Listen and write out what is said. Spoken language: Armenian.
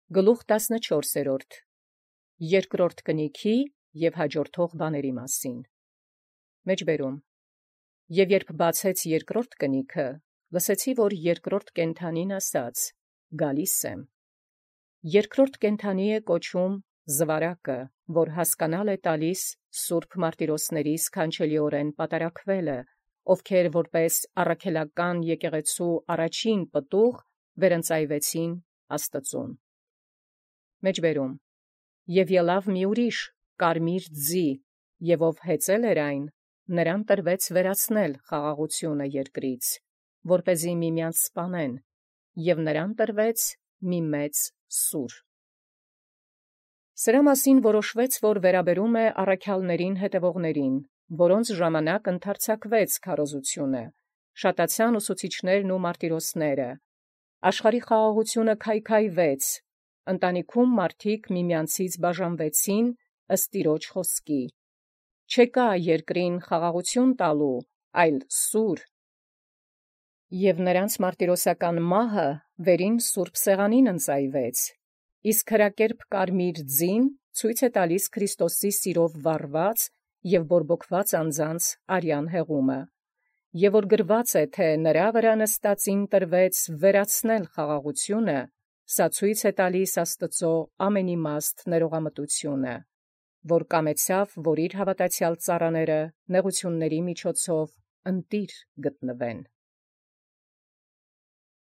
Գլուխ 14 Երկրորդ կնիքի և հաջորդող բաների մասին։ Մեջբերում Եվ երբ բացեց երկրորդ կնիքը, լսեցի, որ երկրորդ կենդանին ասաց. «Գալիս եմ»։ Երկրորդ կենդանի է կոչում զվարակը, որ հասկանալ է տալիս սուրբ մարտիրոսների սքանչելիորեն պատարակվելը, ովքեր որպես առաքելական եկեղեցու առաջին պտուղ վերընծայվեցին Աստծուն։ Մեջբերում Եվ ելավ մի ուրիշ կարմիր ձի, և ով հեծել էր այն, նրան տրվեց վերացնել խաղաղությունը երկրից, որպեսզի միմյանց սպանեն, և նրան տրվեց մի մեծ սուր։ Սրա մասին որոշվեց, որ վերաբերում է առաքյալներին հետևողներին, որոնց ժամանակ ընդարձակվեց քարոզությունը, շատացան ուսուցիչներն ու մարտիրոսները, աշխարհի խաղաղությունը քայքայվեց, ընտանիքում մարդիկ միմյանցից բաժանվեցին ըստ Տիրոջ խոսքի. չեկա երկրին խաղաղություն տալու, այլ սուր, և նրանց մարտիրոսական մահը վերին սուրբ սեղանին ընծայվեց, իսկ հրակերպ կարմիր ձին ցույց է տալիս Քրիստոսի սիրով վառված և բորբոքված անձանց արյան հեղումը, և որ գրված է, թե նրա վրա նստածին տրվեց վերացնել խաղաղությունը, սա ցույց է տալիս Աստծո ամենիմաստ ներողամտությունը, որ կամեցավ, որ իր հավատացյալ ծառաները նեղությունների միջոցով ընտիր գտնվեն։